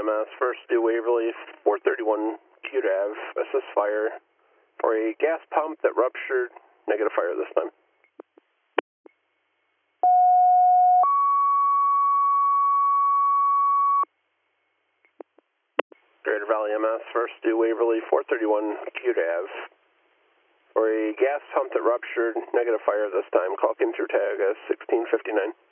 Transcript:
EMS, first due Waverly, 431 Cute Ave, assist fire for a gas pump that ruptured, negative fire this time. Greater Valley EMS, first due Waverly, 431 Cute Ave, for a gas pump that ruptured, negative fire this time, call came through tag as 1659.